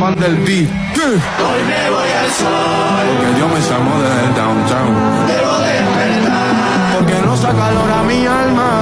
fan del beat. Hoy me voy al sol, Porque yo me llamo desde el downtown. debo despertar. Porque no saca calor a mi alma.